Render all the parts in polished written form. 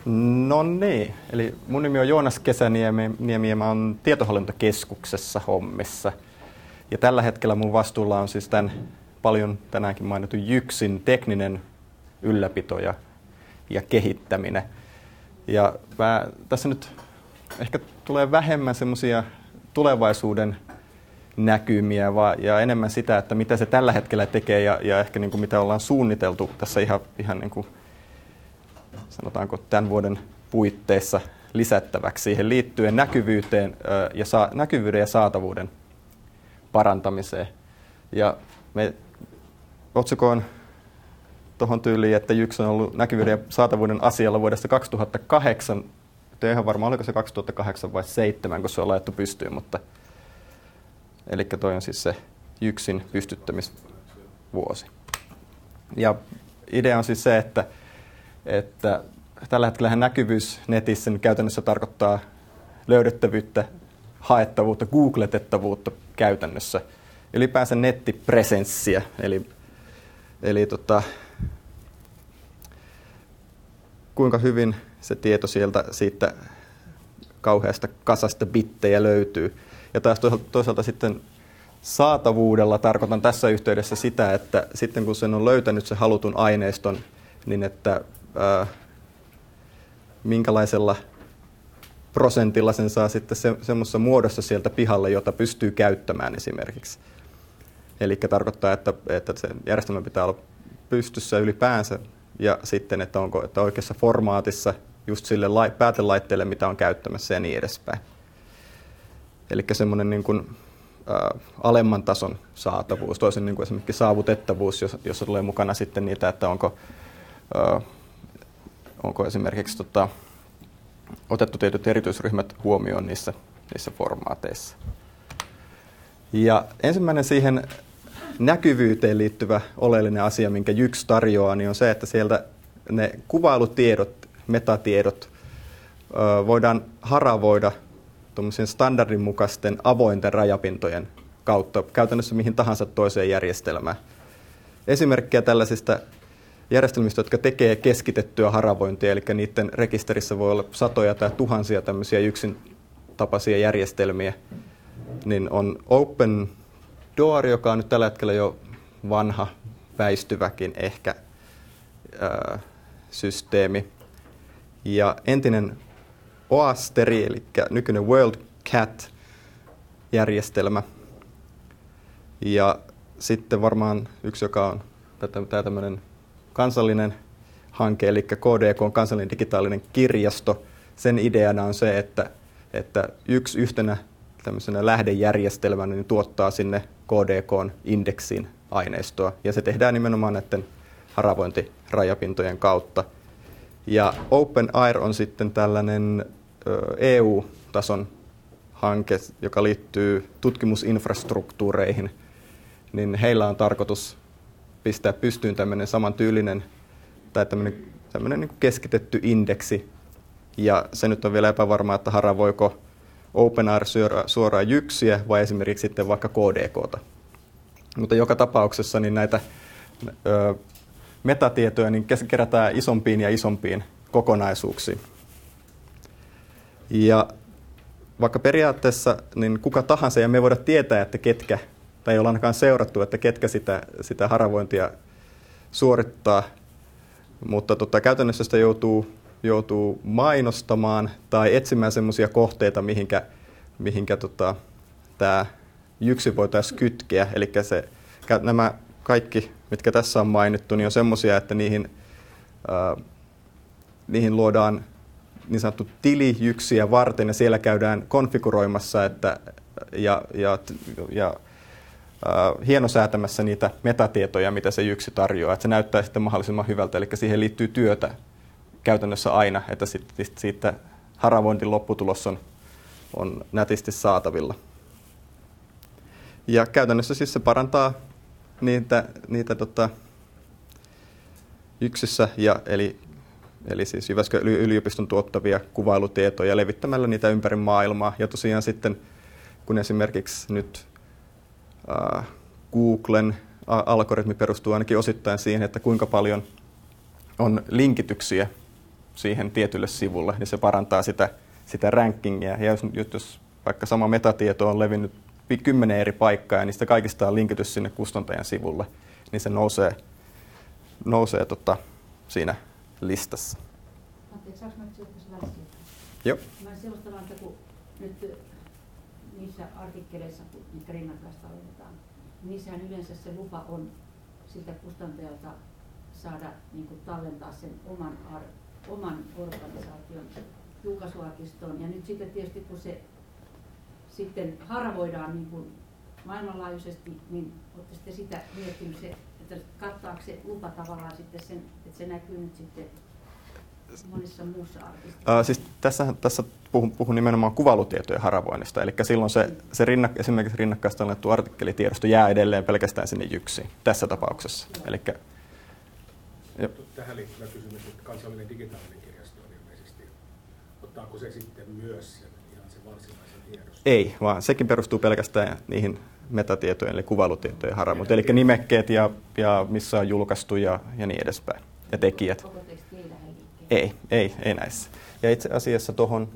No niin, eli mun nimi on Joonas Kesäniemi ja mä oon tietohallintokeskuksessa hommissa. Ja tällä hetkellä mun vastuulla on siis tämän paljon tänäänkin mainitun Jyksin tekninen ylläpito ja kehittäminen. Ja tässä nyt ehkä tulee vähemmän semmoisia tulevaisuuden näkymiä ja enemmän sitä, että mitä se tällä hetkellä tekee ja ehkä niin kuin mitä ollaan suunniteltu tässä ihan niin kuin, sanotaanko tämän vuoden puitteissa lisättäväksi siihen liittyen näkyvyyden ja saatavuuden parantamiseen. Ja me otsikoon tuohon tyyliin, että Jyks on ollut näkyvyyden ja saatavuuden asialla vuodesta 2008. En ihan varma, oliko se 2008 vai 2007, kun se on laitettu pystyyn, mutta eli toi on siis se Jyksin pystyttämisvuosi. Ja idea on siis se, että tällä hetkellä näkyvyys netissä niin käytännössä tarkoittaa löydettävyyttä, haettavuutta, googletettavuutta käytännössä. Ylipäänsä nettipresenssiä, eli kuinka hyvin se tieto siitä kauheasta kasasta bittejä löytyy. Ja taas toisaalta sitten saatavuudella tarkoitan tässä yhteydessä sitä, että sitten kun sen on löytänyt sen halutun aineiston, niin että minkälaisella prosentilla sen saa sitten semmoisessa muodossa sieltä pihalle, jota pystyy käyttämään esimerkiksi. Eli tarkoittaa, että se järjestelmä pitää olla pystyssä ylipäänsä ja sitten, että onko että oikeassa formaatissa just sille päätelaitteelle, mitä on käyttämässä ja niin edespäin. Eli semmoinen niin kuin, alemman tason saatavuus, toisen niin kuin esimerkiksi saavutettavuus, jossa tulee mukana sitten niitä, että onko esimerkiksi otettu tietyt erityisryhmät huomioon niissä formaateissa. Ja ensimmäinen siihen näkyvyyteen liittyvä oleellinen asia, minkä Jyks tarjoaa, niin on se, että sieltä ne kuvailutiedot, metatiedot voidaan haravoida tuommoisen standardin mukaisten avointen rajapintojen kautta käytännössä mihin tahansa toiseen järjestelmään. Esimerkkejä tällaisista järjestelmistä, jotka tekee keskitettyä haravointia, eli niiden rekisterissä voi olla satoja tai tuhansia tämmöisiä Jyksin tapaisia järjestelmiä, niin on OpenDOOR, joka on nyt tällä hetkellä jo vanha, väistyväkin ehkä systeemi, ja entinen OASTERI, eli nykyinen WorldCat-järjestelmä, ja sitten varmaan yksi, joka on tämä tämmöinen kansallinen hanke, eli KDK on kansallinen digitaalinen kirjasto. Sen ideana on se, että yksi yhtenä tämmöisenä lähdejärjestelmänä niin tuottaa sinne KDK:n indeksiin aineistoa, ja se tehdään nimenomaan näiden haravointirajapintojen kautta. Ja OpenAIR on sitten tällainen EU-tason hanke, joka liittyy tutkimusinfrastruktuureihin, niin heillä on tarkoitus pistää pystyyn tämmöinen samantyylinen tai tämmöinen niin kuin keskitetty indeksi. Ja se nyt on vielä epävarmaa, että haravoiko OpenAIR suoraan Jyksiä vai esimerkiksi sitten vaikka KDKta. Mutta joka tapauksessa niin näitä metatietoja niin kerätään isompiin ja isompiin kokonaisuuksiin. Ja vaikka periaatteessa niin kuka tahansa, ja me ei voida tietää, että ketkä, tai ei olla ainakaan seurattu, että ketkä sitä haravointia suorittaa, mutta käytännössä sitä joutuu mainostamaan tai etsimään semmoisia kohteita, mihinkä tämä Jyksi voitaisiin kytkeä. Eli nämä kaikki, mitkä tässä on mainittu, niin on semmoisia, että niihin luodaan niin sanottu tili Jyksiä varten, ja siellä käydään konfiguroimassa ja hienosäätämässä niitä metatietoja, mitä se Jyksi tarjoaa. Että se näyttää sitten mahdollisimman hyvältä, eli siihen liittyy työtä käytännössä aina, että siitä haravointin lopputulos on nätisti saatavilla. Ja käytännössä siis se parantaa niitä Jyksissä, eli siis Jyväskylän yliopiston tuottavia kuvailutietoja levittämällä niitä ympäri maailmaa. Ja tosiaan sitten, kun esimerkiksi nyt Googlen algoritmi perustuu ainakin osittain siihen, että kuinka paljon on linkityksiä siihen tietylle sivulle, niin se parantaa sitä rankingia. Ja jos vaikka sama metatieto on levinnyt 10 eri paikkaa ja niistä kaikista on linkitys sinne kustantajan sivulle, niin se nousee siinä listassa. Anteeksi, saanko mä kysyä tässä välissä? Joo. Mä sellaista vaan, että kun nyt niissä artikkeleissa, kun niitä rinnakkaistallennetaan, niin niissähän yleensä se lupa on siltä kustantajalta saada niin kuin tallentaa sen oman organisaation julkaisuarkistoon. Ja nyt sitten tietysti kun se sitten haravoidaan niin kuin maailmanlaajuisesti, niin olette sitten sitä miettinyt, että kattaako se lupa tavallaan sitten sen, että se näkyy nyt sitten monissa muussa arkistossa? Siis tässä puhun nimenomaan kuvailutietojen haravoinnista, eli silloin esimerkiksi rinnakkaista annettu artikkelitiedosto jää edelleen pelkästään sinne Jyksiin tässä tapauksessa. Elikkä, tähän liittyvä kysymys, että kansallinen digitaalinen kirjasto on ilmeisesti, ottaako se sitten myös sen ihan sen varsinaisen tiedoston? Ei, vaan sekin perustuu pelkästään niihin metatietojen eli kuvailutietojen haravointiin, eli nimekkeet ja missä on julkaistu ja niin edespäin, ja tekijät. Koko teksti ei lähde liikkeelle? Ei näissä. Ja itse asiassa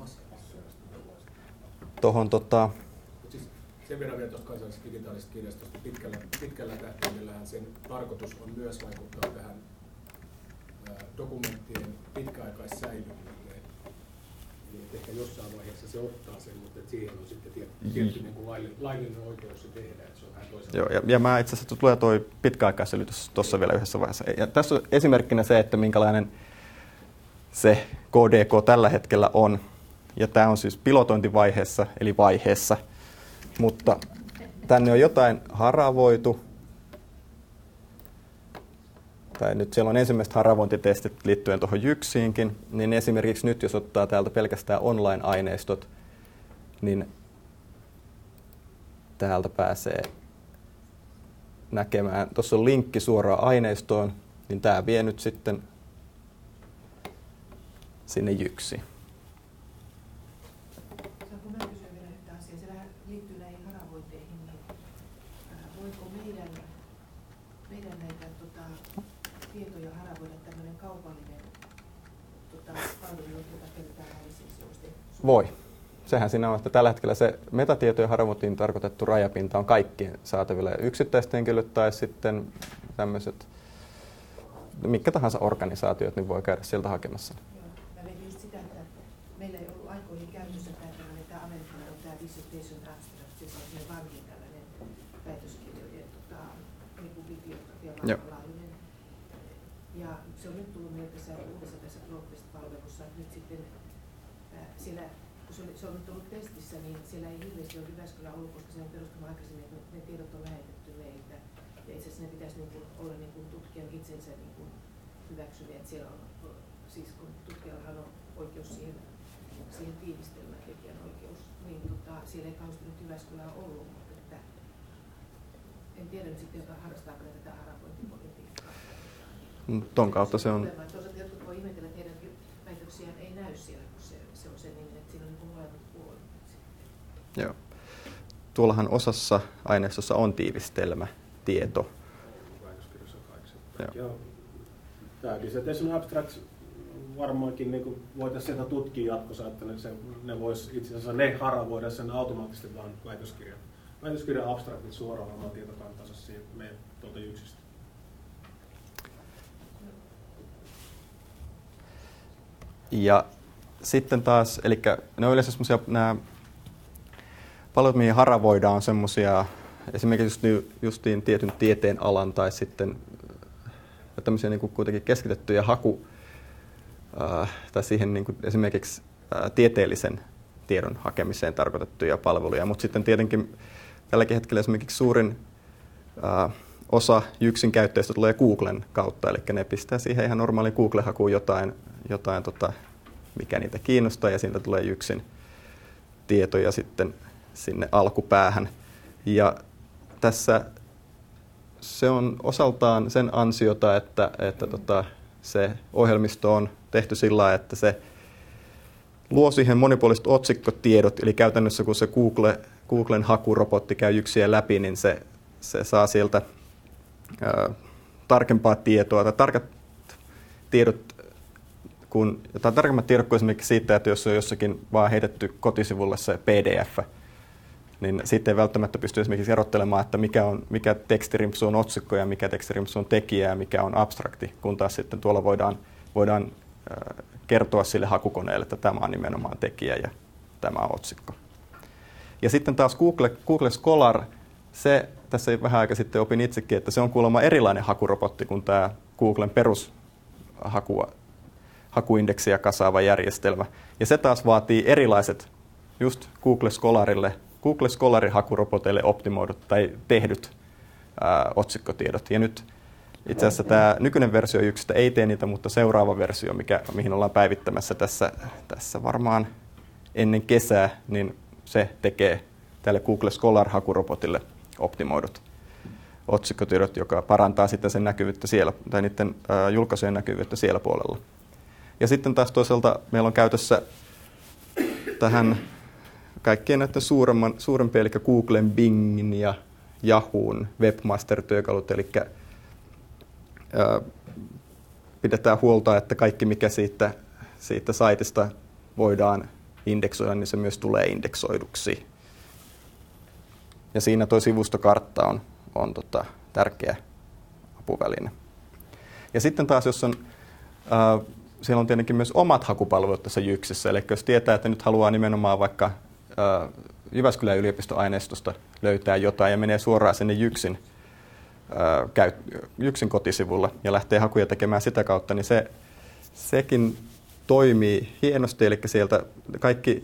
Siis sen verran vielä tuosta kansallisesta digitaalisesta kirjastosta pitkällä tähtäimellähän sen tarkoitus on myös vaikuttaa tähän dokumenttien pitkäaikaissäilymiseen. Eli ehkä jossain vaiheessa se ottaa sen, mutta siihen on sitten tietty niin kuin laillinen oikeus se tehdä, että se on vähän toisella. Joo, ja mä itse asiassa tulee tuo pitkäaikaisselitys tuossa vielä yhdessä vaiheessa. Ja tässä on esimerkkinä se, että minkälainen se KDK tällä hetkellä on. Ja tämä on siis pilotointivaiheessa, eli vaiheessa. Mutta tänne on jotain haravoitu. Tai nyt siellä on ensimmäiset haravointitestit liittyen tuohon Jyksiinkin. Niin esimerkiksi nyt, jos ottaa täältä pelkästään online-aineistot, niin täältä pääsee näkemään. Tuossa on linkki suoraan aineistoon, niin tämä vie nyt sitten sinne Jyksiin. Saanko mä kysyä vielä yhtä asiaa? Se vähän liittyy näihin haravointeihin, niin voiko meidän näitä tietoja haravoida tämmöinen kaupallinen palvelu, jota käytetään lisensioista? Voi. Sehän siinä on, että tällä hetkellä se metatietojen haravointiin tarkoitettu rajapinta on kaikkien saatavilla. Yksittäiset henkilöt tai sitten tämmöiset, mitkä tahansa organisaatiot, niin voi käydä sieltä hakemassa. Mä mietin just sitä, että meillä ei ollut aikoihin käytössä tämä amerikkalainen, tämä dissertation abstract, se on vanhin tällainen väitöskirjojen bibliografia maailmanlaajuinen. Ja se on nyt tullut meille tässä uudessa tässä Progress-palvelussa, että nyt sitten siellä, kun se on nyt ollut testissä, niin siellä ei hirveästi ole Jyväskylä ollut, koska se on perustunut aikaisemmin, että ne tiedot on lähetetty meiltä. Ja itse asiassa ne pitäisi olla tutkijan itsensä hyväksyviä, että siellä on, siis kun tutkijallahan on oikeus siihen tiivistelmään, tekijän oikeus, niin siellä ei kauheasti nyt Jyväskylää ollut, mutta että en tiedä nyt sitten, joka harrastaako tätä haravointipolitiikkaa. Ton kautta se on. Toisaalta jotkut voi ihmetellä, että heidän väitöksiään ei näy siellä, kun se on se niin, että siinä on molemmat puolet. Joo. Tuollahan osassa aineistossa on tiivistelmätieto. Väitöskirjassa on 8. Joo. Tämä dissertation abstract varmaankin niin voitaisiin sieltä tutkia jatkossa, että ne vois itse asiassa ne haravoida sen automaattisesti vaan väitöskirjan abstraktit suoraan omaan tietokantansa siihen meidän tuolta Jyksistä. Ja sitten taas, eli ne on yleensä semmoisia, nämä palvelut, mihin haravoidaan, on semmoisia esimerkiksi justiin tietyn tieteen alan tai sitten tämmöisiä niin kuin kuitenkin keskitettyjä tai siihen niin kuin esimerkiksi tieteellisen tiedon hakemiseen tarkoitettuja palveluja, mutta sitten tietenkin tälläkin hetkellä esimerkiksi suurin osa Jyksin käyttäjistä tulee Googlen kautta, eli ne pistää siihen ihan normaaliin Google-hakuun jotain mikä niitä kiinnostaa, ja siitä tulee Jyksin tietoja sitten sinne alkupäähän. Ja tässä se on osaltaan sen ansiota, että se ohjelmisto on tehty sillä lailla, että se luo siihen monipuoliset otsikkotiedot, eli käytännössä kun se Googlen hakurobotti käy Jyksiä läpi, niin se saa sieltä tarkempaa tietoa, tai tarkat tiedot tai tarkemmat tiedot kuin esimerkiksi siitä, että jos on jossakin vaan heitetty kotisivulle se PDF, niin siitä ei välttämättä pysty esimerkiksi erottelemaan, että mikä tekstirimpsu on otsikko ja mikä tekstirimpsu on tekijä ja mikä on abstrakti, kun taas sitten tuolla voidaan kertoa sille hakukoneelle, että tämä on nimenomaan tekijä ja tämä on otsikko. Ja sitten taas Google Scholar, se tässä vähän aika sitten opin itsekin, että se on kuulemma erilainen hakurobotti kuin tämä Googlen perushakuindeksiä kasaava järjestelmä. Ja se taas vaatii erilaiset just Google Scholarin hakuroboteille optimoidut tai tehdyt otsikkotiedot. Ja nyt itse asiassa tämä nykyinen versio 1 ei tee niitä, mutta seuraava versio, mihin ollaan päivittämässä tässä varmaan ennen kesää, niin se tekee tälle Google Scholar-hakurobotille optimoidut otsikkotiedot, joka parantaa sitten sen näkyvyyttä siellä, tai niiden julkaisujen näkyvyyttä siellä puolella. Ja sitten taas toisaalta meillä on käytössä tähän kaikkien näiden suurempia, eli Googlen, Bingin ja Yahoon webmaster-työkalut, eli pidetään huolta, että kaikki mikä siitä saitista voidaan indeksoida, niin se myös tulee indeksoiduksi. Ja siinä tuo sivustokartta on tärkeä apuväline. Ja sitten taas, jos on, siellä on tietenkin myös omat hakupalvelut tässä Jyksissä, eli jos tietää, että nyt haluaa nimenomaan vaikka Jyväskylän yliopiston aineistosta löytää jotain ja menee suoraan sinne Jyksin kotisivulle ja lähtee hakuja tekemään sitä kautta, niin sekin toimii hienosti, eli sieltä kaikki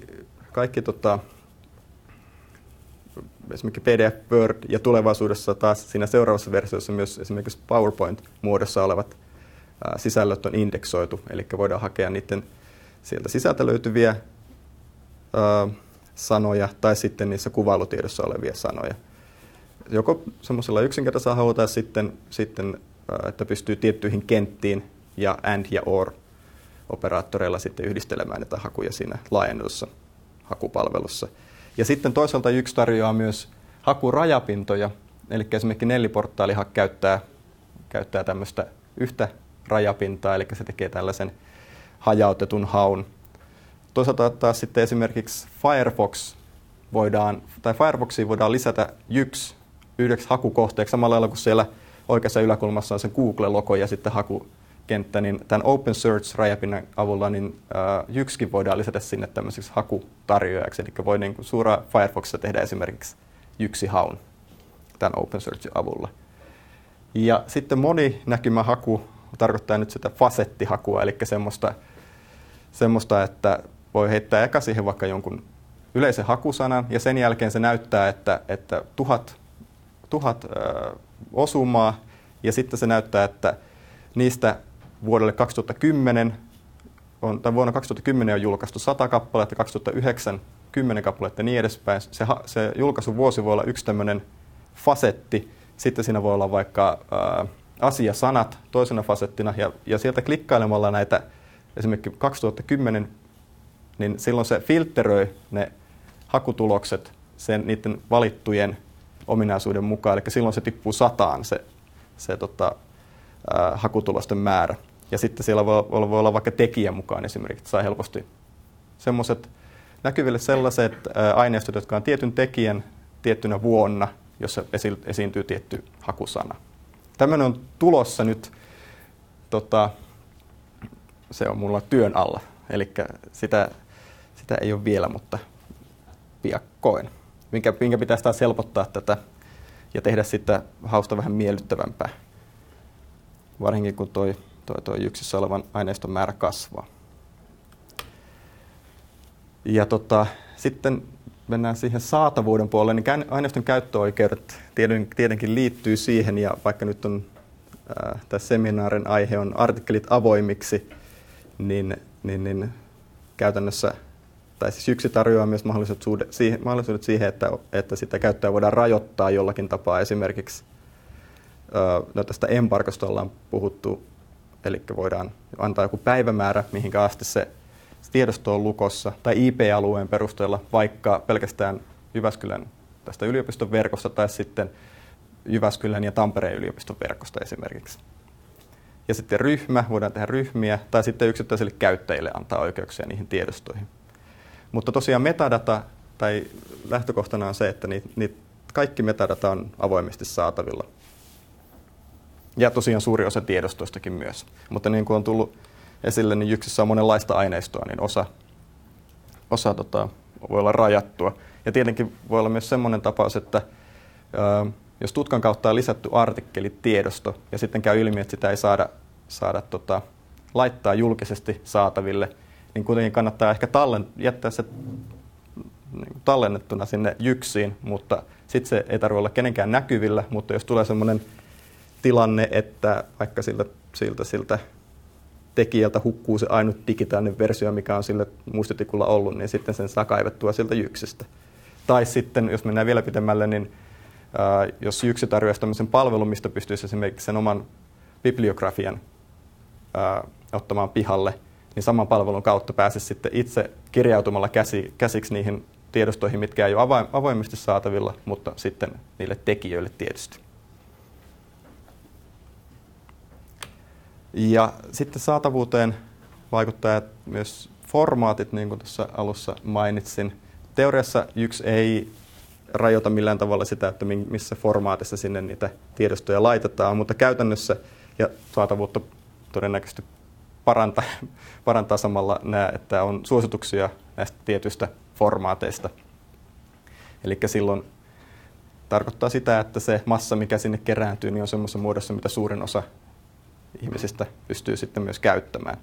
esimerkiksi PDF, Word ja tulevaisuudessa taas siinä seuraavassa versiossa myös esimerkiksi PowerPoint-muodossa olevat sisällöt on indeksoitu, eli voidaan hakea niiden sieltä sisältä löytyviä sanoja tai sitten niissä kuvailutiedossa olevia sanoja. Joko semmoisella yksinkertaisella hakulla tai sitten, että pystyy tiettyihin kenttiin ja AND ja OR operaattoreilla sitten yhdistelemään näitä hakuja siinä laajennetussa hakupalvelussa. Ja sitten toisaalta Jyks tarjoaa myös hakurajapintoja, eli esimerkiksi Nelli-portaali käyttää tämmöistä yhtä rajapintaa, eli se tekee tällaisen hajautetun haun. Toisaalta taas sitten esimerkiksi Firefoxiin voidaan lisätä Jyks yhdeksi hakukohteeksi, samalla lailla kuin siellä oikeassa yläkulmassa on se Google-logo ja sitten hakukenttä, niin tämän Open Search-rajapinnan avulla niin Jykskin voidaan lisätä sinne tämmöiseksi hakutarjoajaksi, eli voi niin kuin suoraan Firefoxissa tehdä esimerkiksi Jyksi-haun tämän Open Searchin avulla. Ja sitten moninäkymähaku tarkoittaa nyt sitä fasettihakua, eli semmoista, että voi heittää eka siihen vaikka jonkun yleisen hakusanan, ja sen jälkeen se näyttää, että 1000 osumaa, ja sitten se näyttää, että niistä vuonna 2010 on julkaistu 100 kappaletta, 2009 10 kappaletta ja niin edespäin. Se julkaisuvuosi voi olla yksi tämmöinen fasetti, sitten siinä voi olla vaikka asiasanat toisena fasettina, ja sieltä klikkailemalla näitä esimerkiksi 2010, niin silloin se filtteröi ne hakutulokset niiden valittujen ominaisuuden mukaan, eli silloin se tippuu 100 se hakutulosten määrä. Ja sitten siellä voi olla vaikka tekijä mukaan esimerkiksi, että saa helposti semmoiset näkyville sellaiset aineistot, jotka on tietyn tekijän tiettynä vuonna, jossa esiintyy tietty hakusana. Tämmöinen on tulossa nyt, se on mulla työn alla, eli sitä ei ole vielä, mutta piakkoin. Minkä pitäisi taas helpottaa tätä ja tehdä sitä hausta vähän miellyttävämpää, varsinkin kun toi Jyksissä olevan aineiston määrä kasvaa. Ja sitten mennään siihen saatavuuden puolelle, niin aineiston käyttöoikeudet tietenkin liittyy siihen, ja vaikka nyt on tässä seminaarin aihe on artikkelit avoimiksi, niin käytännössä, tai siis Jyksi tarjoaa myös mahdollisuudet siihen, että sitä käyttöä voidaan rajoittaa jollakin tapaa. Esimerkiksi tästä embargosta ollaan puhuttu, eli voidaan antaa joku päivämäärä, mihinkä asti se tiedosto on lukossa, tai IP-alueen perusteella vaikka pelkästään Jyväskylän tästä yliopiston verkosta tai sitten Jyväskylän ja Tampereen yliopiston verkosta esimerkiksi. ja sitten ryhmä, voidaan tehdä ryhmiä, tai sitten yksittäisille käyttäjille antaa oikeuksia niihin tiedostoihin. Mutta tosiaan metadata, tai lähtökohtana on se, että kaikki metadata on avoimesti saatavilla. Ja tosiaan suuri osa tiedostoistakin myös. Mutta niin kuin on tullut esille, niin Jyxissä on monenlaista aineistoa, niin osa voi olla rajattua. Ja tietenkin voi olla myös semmoinen tapaus, että jos tutkan kautta on lisätty artikkelitiedosto ja sitten käy ilmi, että sitä ei saada laittaa julkisesti saataville, niin kuitenkin kannattaa ehkä jättää se tallennettuna sinne Jyxiin, mutta sitten se ei tarvitse olla kenenkään näkyvillä, mutta jos tulee semmoinen tilanne, että vaikka siltä tekijältä hukkuu se ainut digitaalinen versio, mikä on sille muistitikulla ollut, niin sitten sen saa kaivettua sieltä Jyxistä. Tai sitten, jos mennään vielä pitemmälle, niin jos Jyxi tarjoaisi tämmöisen palvelun, mistä pystyisi esimerkiksi sen oman bibliografian ottamaan pihalle, niin saman palvelun kautta pääsisi sitten itse kirjautumalla käsiksi niihin tiedostoihin, mitkä ei ole avoimesti saatavilla, mutta sitten niille tekijöille tietysti. Ja sitten saatavuuteen vaikuttaa myös formaatit, niin kuin tuossa alussa mainitsin. Teoriassa Jyx ei rajoita millään tavalla sitä, että missä formaatissa sinne niitä tiedostoja laitetaan, mutta käytännössä ja saatavuutta todennäköisesti parantaa samalla että on suosituksia näistä tietyistä formaateista. Eli silloin tarkoittaa sitä, että se massa, mikä sinne kerääntyy, niin on semmoisessa muodossa, mitä suurin osa ihmisistä pystyy sitten myös käyttämään.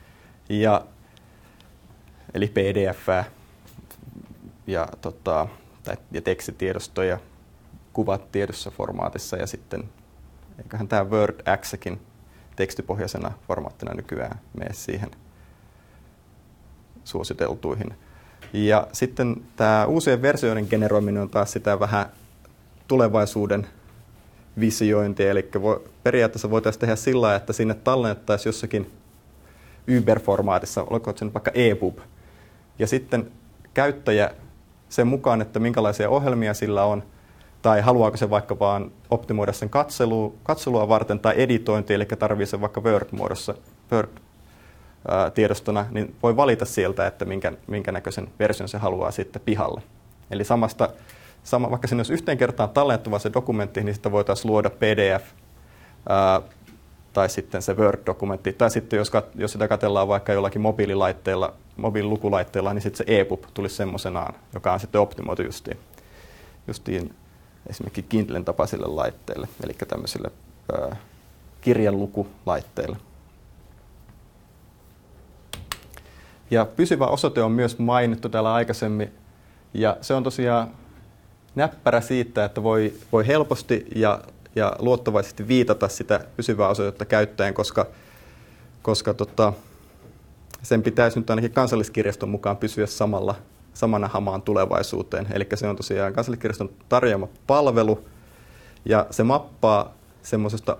Eli PDF ja tekstitiedostoja, kuvat tietyssä formaatissa ja sitten eiköhän tämä WordX-kin tekstipohjaisena formaattina nykyään mene siihen suositeltuihin. Ja sitten tämä uusien versioiden generoiminen on taas sitä vähän tulevaisuuden visiointia, eli periaatteessa voitaisiin tehdä sillä lailla, että sinne tallennettaisiin jossakin Uber-formaatissa, olkoon se nyt vaikka EPUB, ja sitten käyttäjä sen mukaan, että minkälaisia ohjelmia sillä on, tai haluaako se vaikka vaan optimoida sen katselua varten tai editointia, eli tarvitsee sen vaikka Word-muodossa, Word-tiedostona, niin voi valita sieltä, että minkä näköisen version se haluaa sitten pihalle. Eli vaikka sinne olisi yhteen kertaan tallennettava se dokumentti, niin sitä voitaisiin luoda PDF tai sitten se Word-dokumentti. Tai sitten jos sitä katsellaan vaikka jollakin mobiililukulaitteella, niin sitten se EPUB tulisi semmoisenaan, joka on sitten optimoitu justiin esimerkiksi Kindlen tapaisille laitteille, eli tämmöisille kirjanlukulaitteille. Ja pysyvä osoite on myös mainittu täällä aikaisemmin, ja se on tosiaan näppärä siitä, että voi helposti ja luottavaisesti viitata sitä pysyvää osoitetta käyttäen, koska sen pitäisi nyt ainakin Kansalliskirjaston mukaan pysyä samana hamaan tulevaisuuteen. Eli se on tosiaan Kansalliskirjaston tarjoama palvelu, ja se mappaa semmoisesta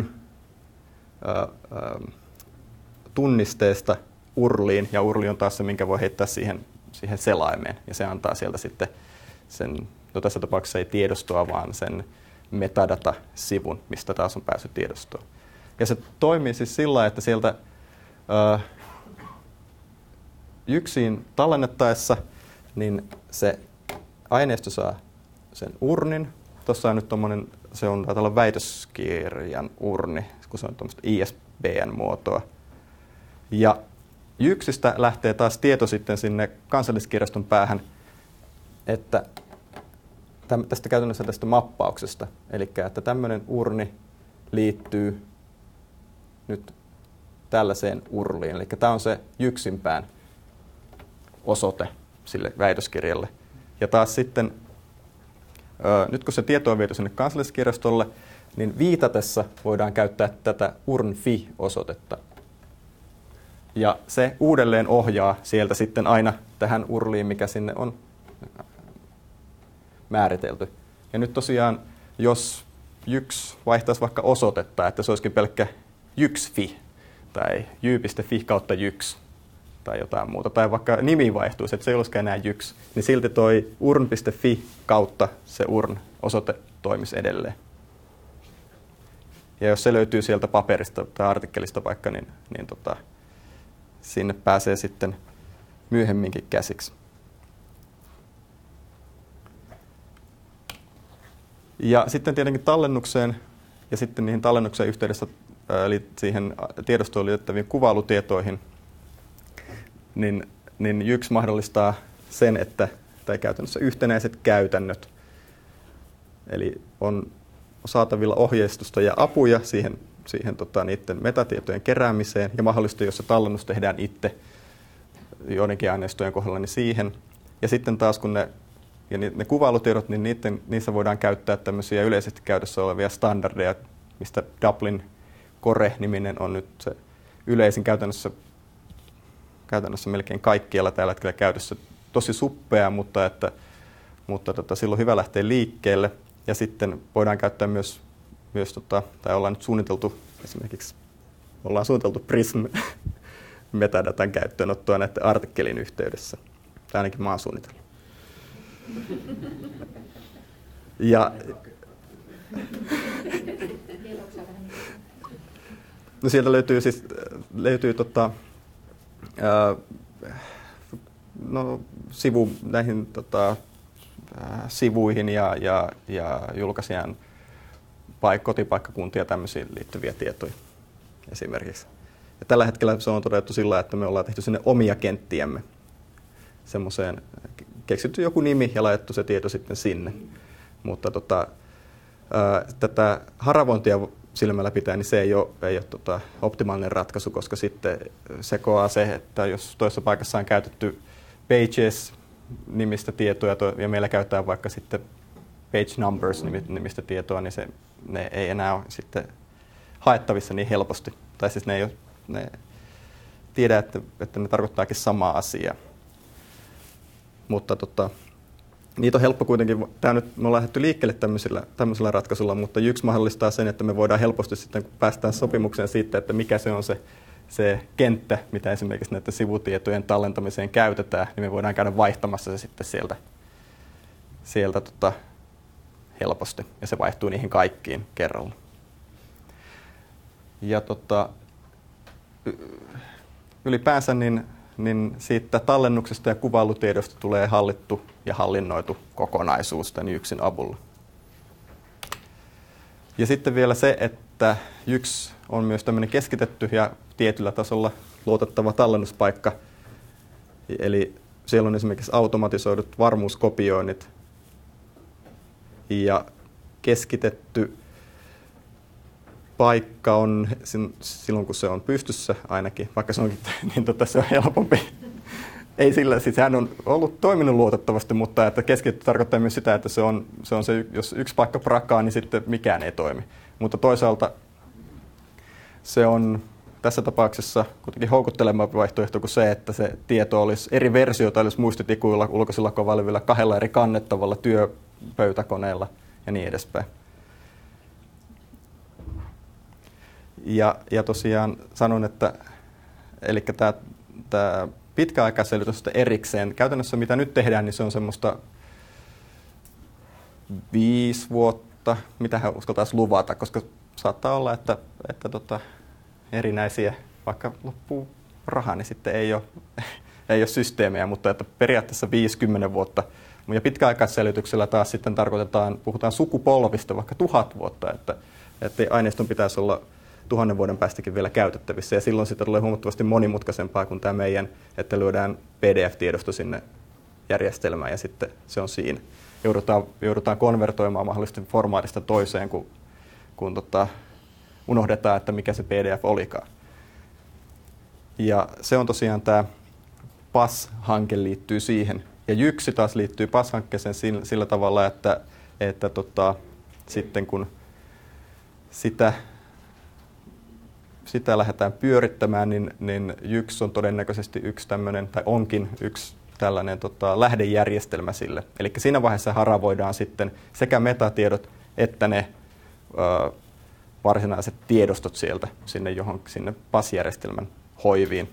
URN-tunnisteesta URLiin, ja URLi on taas se, minkä voi heittää siihen selaimeen, ja se antaa sieltä sitten sen, tässä tapauksessa ei tiedostoa, vaan sen metadata-sivun, mistä taas on päässyt tiedostoon. Ja se toimii siis sillä lailla, että sieltä Jyxiin tallennettaessa, niin se aineisto saa sen urnin. Tuossa on nyt tommonen, se on taitaa olla väitöskirjan urni, kun se on tuommoista ISBN-muotoa. Ja Jyxistä lähtee taas tieto sitten sinne Kansalliskirjaston päähän, että tästä mappauksesta, eli että tämmöinen urni liittyy nyt tällaiseen URLiin, eli tämä on se Jyxin pään osoite sille väitöskirjalle. Ja taas sitten, nyt kun se tieto on viety sinne Kansalliskirjastolle, niin viitatessa voidaan käyttää tätä URNFI-osoitetta. Ja se uudelleen ohjaa sieltä sitten aina tähän URLiin, mikä sinne on määritelty. Ja nyt tosiaan, jos Jyx vaihtaisi vaikka osoitetta, että se olisikin pelkkä Jyxfi tai jy.fi kautta Jyx tai jotain muuta, tai vaikka nimi vaihtuisi, että se ei olisikaan enää Jyx, niin silti toi urn.fi kautta se urn-osoite toimisi edelleen. Ja jos se löytyy sieltä paperista tai artikkelista vaikka, niin sinne pääsee sitten myöhemminkin käsiksi. Ja sitten tietenkin tallennukseen ja sitten niihin tallennuksen yhteydessä, eli siihen tiedostoon liitettäviin kuvailutietoihin, niin JYX mahdollistaa sen, että tai käytännössä yhtenäiset käytännöt. Eli on saatavilla ohjeistusta ja apuja siihen niiden metatietojen keräämiseen ja mahdollisesti, jos se tallennus tehdään itse joidenkin aineistojen kohdalla, niin siihen. Ja sitten taas kun ne kuvailutiedot, niin niissä voidaan käyttää tämmöisiä yleisesti käytössä olevia standardeja, mistä Dublin Core-niminen on nyt se yleisin käytännössä melkein kaikkialla tällä hetkellä käytössä. Tosi suppea, mutta silloin hyvä lähteä liikkeelle. Ja sitten voidaan käyttää myös tai ollaan nyt suunniteltu Prism metadatan käyttöönottoa näiden artikkelin yhteydessä. Tai ainakin mä oon suunnitellut. Ja no sieltä löytyy näihin sivuihin ja julkaisijan kotipaikkakuntia tämmöisiin liittyviä tietoja esimerkiksi. Ja tällä hetkellä se on todettu sillä, että me ollaan tehty sinne omia kenttiämme. Semmoiseen keksitty joku nimi ja laitettu se tieto sitten sinne. Mutta tätä haravointia silmällä pitää, niin se ei ole optimaalinen ratkaisu, koska sitten sekoaa se, että jos toisessa paikassa on käytetty Pages-nimistä tietoa ja meillä käytetään vaikka sitten Page Numbers-nimistä tietoa, niin ne ei enää ole sitten haettavissa niin helposti. Tai siis ne tiedä, että ne tarkoittaakin samaa asiaa. Mutta niitä on helppo kuitenkin, me ollaan lähdetty liikkeelle tämmöisellä ratkaisulla, mutta JYX mahdollistaa sen, että me voidaan helposti sitten, kun päästään sopimukseen siitä, että mikä se on se kenttä, mitä esimerkiksi näiden sivutietojen tallentamiseen käytetään, niin me voidaan käydä vaihtamassa se sitten sieltä helposti, ja se vaihtuu niihin kaikkiin kerralla. Ja ylipäänsä niin siitä tallennuksesta ja kuvailutiedosta tulee hallittu ja hallinnoitu kokonaisuus tämän JYXin avulla. Ja sitten vielä se, että JYX on myös tämmöinen keskitetty ja tietyllä tasolla luotettava tallennuspaikka. Eli siellä on esimerkiksi automatisoidut varmuuskopioinnit ja keskitetty paikka on silloin, kun se on pystyssä ainakin, vaikka se onkin, niin se on helpompi. Ei sillä, siis sehän on toiminut luotettavasti, mutta että keskitetty tarkoittaa myös sitä, että jos yksi paikka prakaa, niin sitten mikään ei toimi. Mutta toisaalta se on tässä tapauksessa kuitenkin houkuttelevampi vaihtoehto kuin se, että se tieto olisi eri versioita, olisi muistitikuilla, ulkoisilla kovalevillä, 2 eri kannettavalla työpöytäkoneella ja niin edespäin. Ja tosiaan sanon, että eli tämä pitkäaikaisselvitys erikseen, käytännössä mitä nyt tehdään, niin se on semmoista 5 vuotta, mitä he uskaltaisiin luvata, koska saattaa olla, että erinäisiä, vaikka loppuu raha, niin sitten ei ole systeemejä, mutta että periaatteessa 50 vuotta. Ja pitkäaikaisselvityksellä taas sitten puhutaan sukupolvista, vaikka 1000 vuotta, että aineiston pitäisi olla 1000 vuoden päästäkin vielä käytettävissä, ja silloin sitä tulee huomattavasti monimutkaisempaa kuin tämä meidän, että lyödään PDF-tiedosto sinne järjestelmään, ja sitten se on siinä. Joudutaan konvertoimaan mahdollisesti formaatista toiseen, kun unohdetaan, että mikä se PDF olikaan. Ja se on tosiaan tämä PAS-hanke liittyy siihen, ja JYX taas liittyy PAS-hankkeeseen sillä tavalla, että sitten kun sitä lähdetään pyörittämään, niin JYX on todennäköisesti onkin yksi tällainen lähdejärjestelmä sille. Eli siinä vaiheessa haravoidaan sitten sekä metatiedot että ne varsinaiset tiedostot sieltä sinne PAS-järjestelmän hoiviin.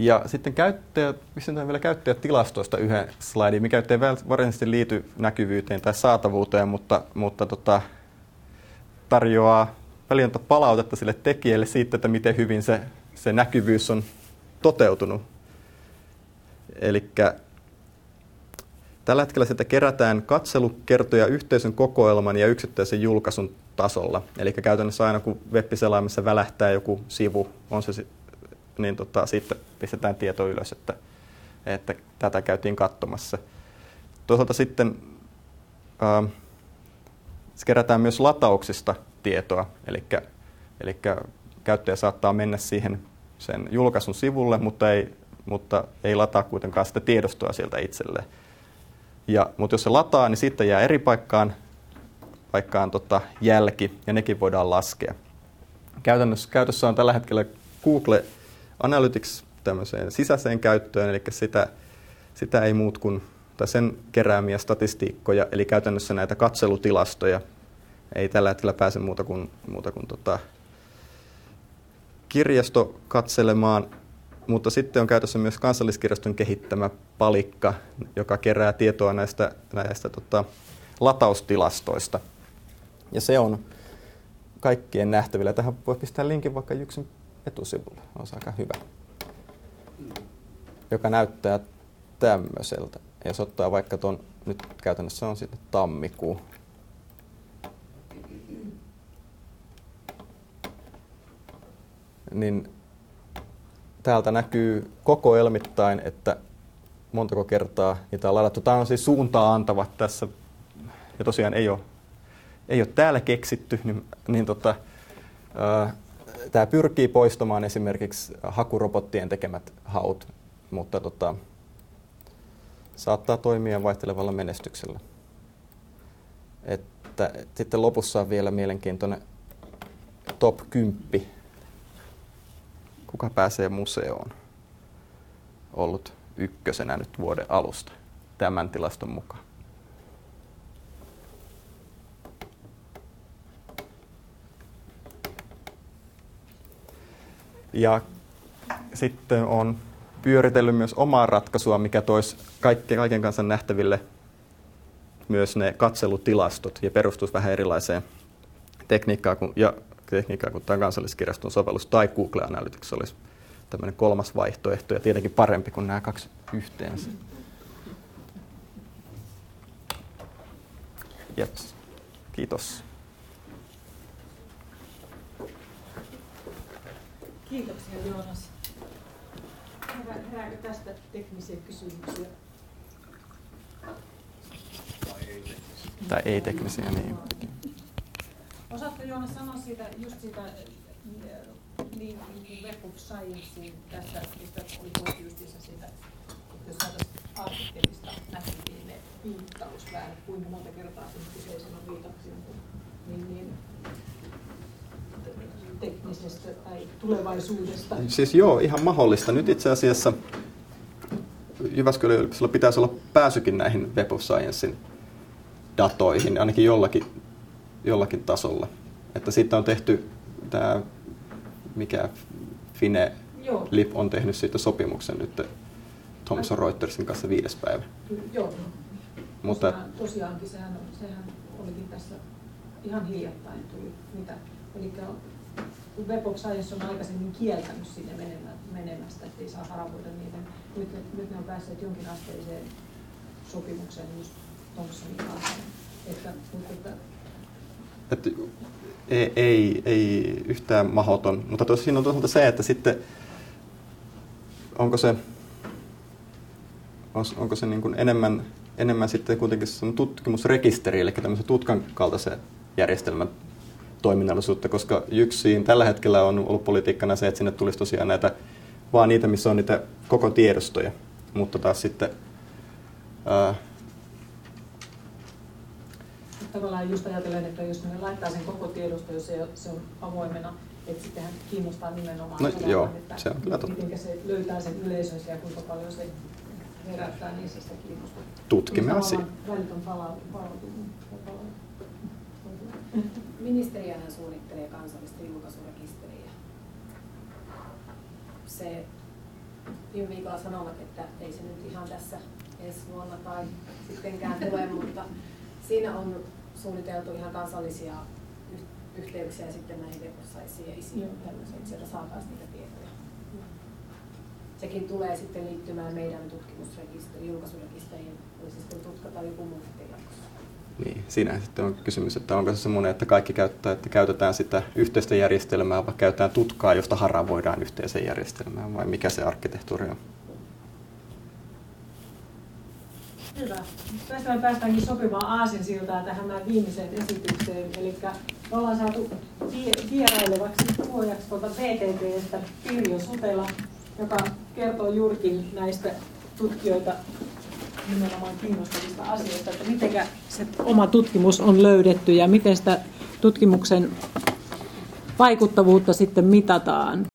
Ja sitten pistetään vielä käyttäjätilastoista yhden slaidin, mikä ei varsinaisesti liity näkyvyyteen tai saatavuuteen, mutta tarjoaa paljon palautetta sille tekijälle siitä, että miten hyvin se näkyvyys on toteutunut. Eli tällä hetkellä sitä kerätään katselukertoja yhteisön kokoelman ja yksittäisen julkaisun tasolla. Eli käytännössä aina kun web-selaimessa välähtää joku sivu, niin siitä pistetään tieto ylös, että tätä käytiin katsomassa. Toisaalta sitten kerätään myös latauksista tietoa, eli käyttäjä saattaa mennä siihen sen julkaisun sivulle, mutta ei lataa kuitenkaan sitä tiedostoa sieltä itselleen. Mutta jos se lataa, niin sitten jää eri paikkaan jälki, ja nekin voidaan laskea. Käytössä on tällä hetkellä Google Analytics tämmöiseen sisäiseen käyttöön, eli sitä ei muut kuin sen keräämiä statistiikkoja, eli käytännössä näitä katselutilastoja ei tällä hetkellä pääse muuta kuin kirjasto katselemaan, mutta sitten on käytössä myös Kansalliskirjaston kehittämä palikka, joka kerää tietoa näistä lataustilastoista. Ja se on kaikkien nähtävillä. Tähän voi pistää linkin vaikka Jyksin etusivulle, on aika hyvä, joka näyttää tämmöiseltä. Jos ottaa vaikka tuon, nyt käytännössä on sitten tammikuu. Niin täältä näkyy kokoelmittain, että montako kertaa niitä on ladattu. Tämä on siis suuntaa antava tässä, ja tosiaan ei ole täällä keksitty, tämä pyrkii poistamaan esimerkiksi hakurobottien tekemät haut, mutta saattaa toimia vaihtelevalla menestyksellä. Että sitten lopussa on vielä mielenkiintoinen top 10. Kuka pääsee museoon? Ollut ykkösenä nyt vuoden alusta tämän tilaston mukaan. Ja sitten on pyöritellyt myös omaa ratkaisua, mikä toisi kaiken kanssa nähtäville myös ne katselutilastot ja perustuisi vähän erilaiseen tekniikkaan kuin tämä Kansalliskirjaston sovellus tai Google Analytics olisi tämmöinen kolmas vaihtoehto ja tietenkin parempi kuin nämä kaksi yhteensä. Jeps. Kiitos. Kiitoksia Joonas. Herääkö tästä teknisiä kysymyksiä? Tai ei-teknisiä, niin. Osaatko Joonas sanoa siitä Web of Sciencein tästä, mistä oli puhuttu justiinsa siitä, että jos saataisiin artikkelista näkyviin ne viittausväärät, kuinka monta kertaa sen kyseisen on viitattu, niin teknisestä tai tulevaisuudesta? Siis joo, ihan mahdollista. Nyt itse asiassa Jyväskylän yliopistolla pitäisi olla pääsykin näihin Web of Sciencein datoihin, ainakin jollakin tasolla. Että siitä on tehty tämä, mikä FineLib on tehnyt siitä sopimuksen nyt Thomson Reutersin kanssa 5. päivä. Joo, mutta tosiaankin sehän olikin tässä ihan hiljattain tuli. Eli Web of Science on aikaisemmin kieltänyt sinne menemästä, ettei saa haravoida niitä. Nyt ne on päässeet jonkinasteiseen sopimukseen just Thomsonin kanssa. Että ei yhtään mahdoton, mutta siinä on toisaalta se, että sitten onko se niin kuin enemmän sitten kuitenkin tutkimusrekisteri, eli tämmöisen tutkan kaltaisen järjestelmän toiminnallisuutta, koska Jyksiin tällä hetkellä on ollut politiikkana se, että sinne tulisi tosiaan vaan niitä, missä on niitä koko tiedostoja, mutta taas sitten tavallaan just ajatellen, että jos me laittaa sen koko tiedosto, jos se on avoimena, että sittenhän kiinnostaa nimenomaan että se on kyllä miten se löytää sen yleisönsä ja kuinka paljon se herättää niissä sitä kiinnostaa. Tutkimme asiaa. Välitön palautuminen. Ministeriöhän suunnittelee kansallista julkaisurekisteriä. Se viime viikolla sanovat, että ei se nyt ihan tässä ensi vuonna tai sittenkään tule, mutta siinä on suunniteltu ihan kansallisia yhteyksiä sitten näihin websiteen ja isiin tämmöisiin, että sieltä saataisiin niitä tietoja. Sekin tulee sitten liittymään meidän julkaisurekisteriin, oli siis kun tutka tai joku muu jatkossa. Niin, siinä sitten on kysymys, että onko se semmoinen, että kaikki käytetään sitä yhteistä järjestelmää, vai käytetään tutkaa, josta haravoidaan yhteiseen järjestelmään, vai mikä se arkkitehtuuri on? Hyvä. Tästä me päästäänkin sopivaan aasinsiltaan tähän viimeiseen esitykseen. Eli me ollaan saatu vierailevaksi puhujaksi tuolta VTT:stä Pirjo Sutela, joka kertoo juurikin näistä tutkijoita nimenomaan kiinnostavista asioista, että miten se oma tutkimus on löydetty ja miten sitä tutkimuksen vaikuttavuutta sitten mitataan.